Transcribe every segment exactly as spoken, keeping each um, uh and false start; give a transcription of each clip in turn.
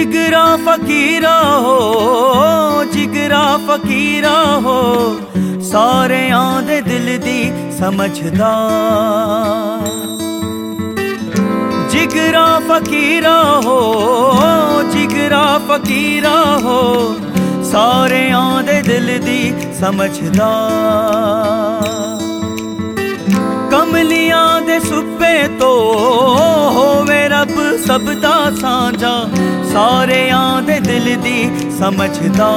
जिगरा फकीरा हो, जिगरा फकीरा हो, सारे आंदे दिल दी समझदा। जिगरा फकीरा हो, जिगरा फकीरा हो, सारे आंदे दिल दी समझदा। कमलियां दे सुप्पे तो होवे रब सबदा सांझा, सारे आंदे दिल दी समझदा।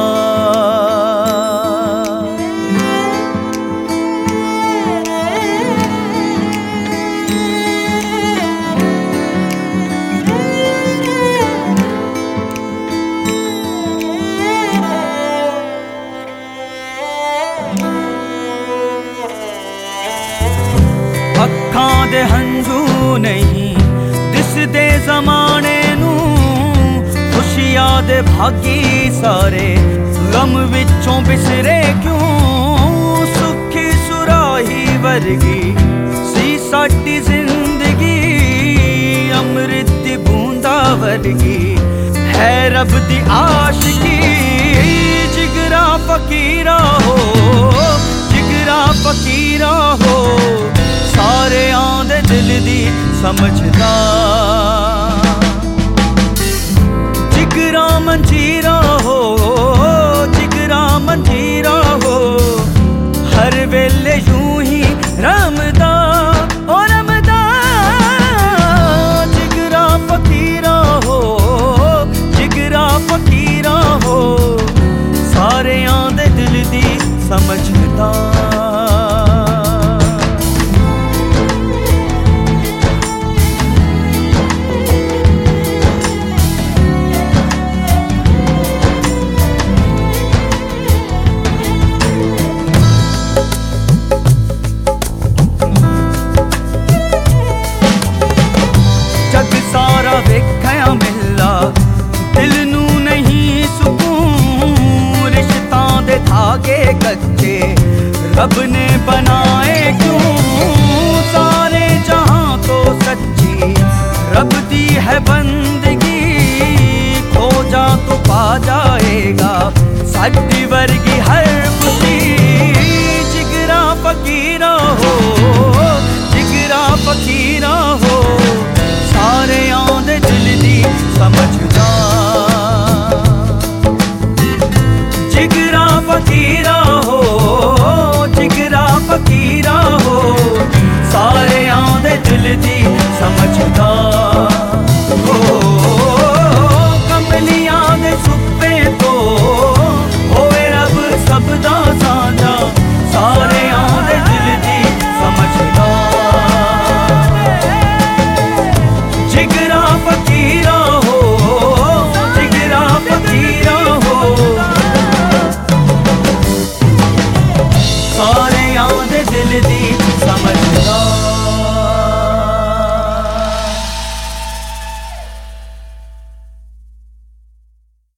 अखां दे हंझू नहीं दिसदे ज़माने नू, खुशियां दे भागी सारे गम विचों बिसरे क्यों। सुखी सुराही वर्गी सी साडी जिंदगी, अमृत दी बूंदा वर्गी है रब दी आशिकी। जिगरा फकीरा हो, जिगरा फकीरा हो, सारे आंदे दिल दी समझदा। जिगरा मंजीरा हो, जिगरा मंजीरा हो, हर वेले यूं ही रमदा ओ रमदा। जिगरा फकीरा हो, जिगरा फकीरा हो, सारे आंदे दिल दी समझदा। सारा वेख्या मिला दिल नू नहीं सुकून, रिश्तां दे धागे कच्चे रब ने बनाए क्यों। सारे जहां तो सच्ची रब दी है बंदगी, खो जा तो पा जाएगा साडी वर्गी हर खुशी। जिगरा फकीरा हो, जिगरा फकीरा हो, सारे आंदे दिल दी समझदा। जिगरा फकीरा हो, जिगरा फकीरा हो, सारे आंदे दिल दी समझदा।